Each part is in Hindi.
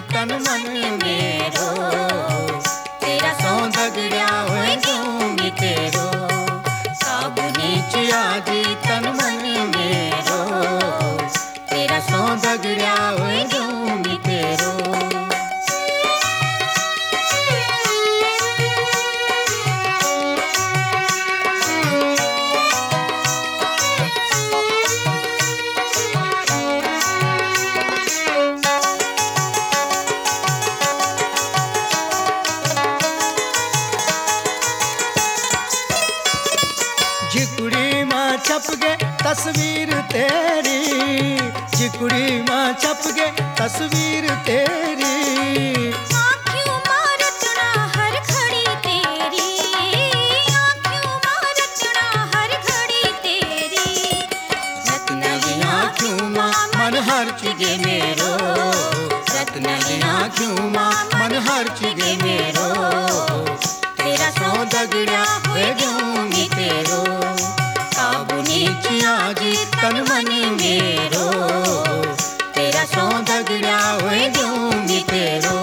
तन मन मेरो, तेरा सौंदर्या होए क्यों मिटेरो। साबुनी चियाजी तन मन मेरो, तेरा सौंदर्या होए क्यों मिटेरो। जिकुड़ी माँ छप गे तस्वीर तेरी, जिकुड़ी माँ छप गे तस्वीर तेरी। आँखों माँ रचना हर घड़ी तेरी, आँखों माँ रचना हर घड़ी तेरी। रत्नली आँखों माँ मन हर चीज़े मेरो, रत्नली आँखों माँ मन हर चीज़े मेरो। तेरा सौंदर्या होए क्यों मिटेरो। साबुनी चियाजी तन मन मेरो, तेरा सौंदर्या होए क्यों मिटेरो।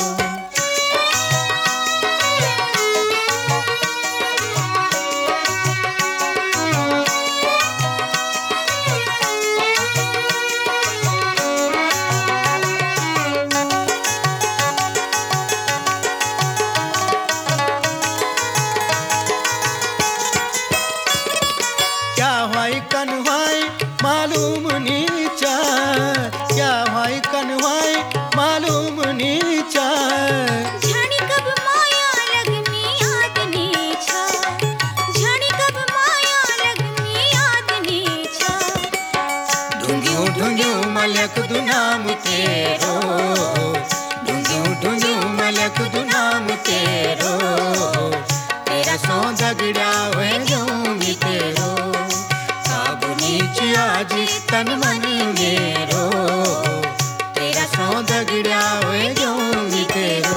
क्या भाई कन्हवाई मालूम नीचा, क्या भाई कन्हवाई मालूम नीचा। झणी कब माया लगमी याद नीचा, झणी कब माया लगमी याद नीचा। ढूंढूं ढूंढूं मलक दु नाम तेरो, ढूंढूं ढूंढूं मलक दु नाम तेरो। तेरा सौंदर्या होए क्यों मिटेरो। साबुनी चियाजी तन मन मेरो, तेरा सौंदर्या होए क्यों मिटेरो।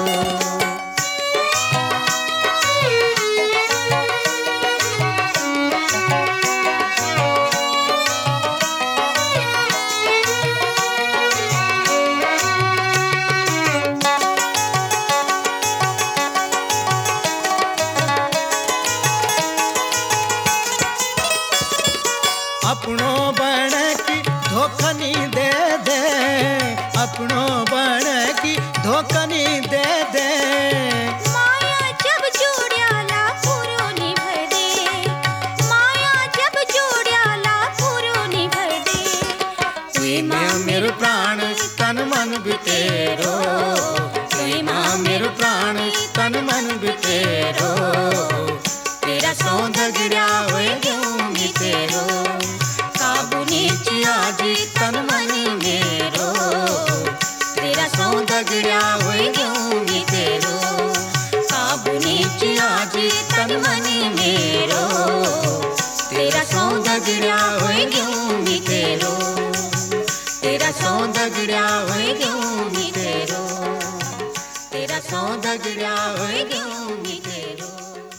अपनो बण की धोखनी दे दे, अपनो बण की धोखनी दे दे। माया जब जोड्याला पुरो निभर दे, माया जब जोड्याला पुरो निभर दे। तुई मां मेरो प्राण तन मन बितेरो, तुई मां मेरो प्राण तन मन बितेरो। तेरा सौंदर्या होए क्यों मिटेरो। साबुनी चियाजी तन मन मेरो, तेरा सौंदर्या होए क्यों मिटेरो। साबुनी चियाजी तन मन मेरो, तेरा सौंदर्या होए क्यों मिटेरो। तेरा सौंदर्या होए क्यों मिटेरो, तेरा सौंदर्या होए क्यों मिटेरो।